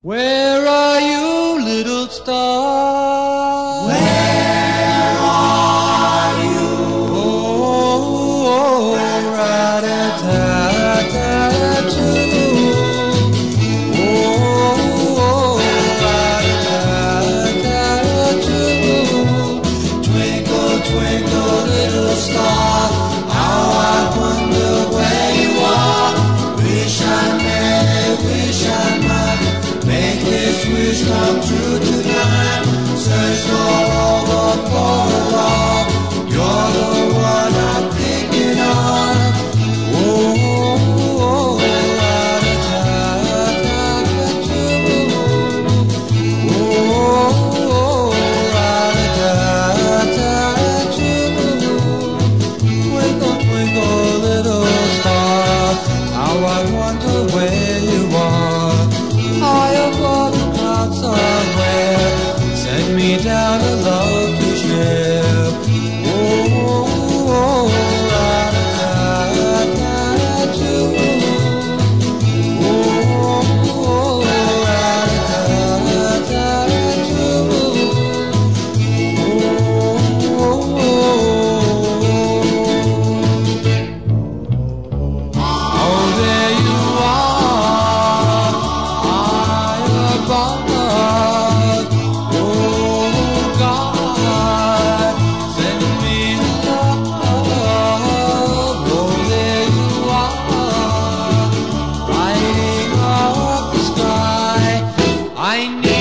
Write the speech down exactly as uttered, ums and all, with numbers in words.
Where are you, little star? Where are you? Oh, oh, oh, rat-a-tat-tat-too. Oh, oh, rat-a-tat-tat-too. Twinkle, twinkle, little star, how I wonder where you are. Wish I may, wish I might make this wish come true tonight. Search all over for a while. You're the one I'm thinking of. Oh, oh, oh, rat-a-tat-tat-too. Oh, oh, rat-a-tat-tat-too. Twinkle, twinkle, little star, how I wonder where you are. High above the clouds somewhere, send me down a love to share. Oh, oh, oh, rat-a-tat-tat-too. Oh, oh, rat-a-tat-tat-too. Oh, there you are, high above. Oh, God, send me love. Oh, there you are, lighting up the sky. I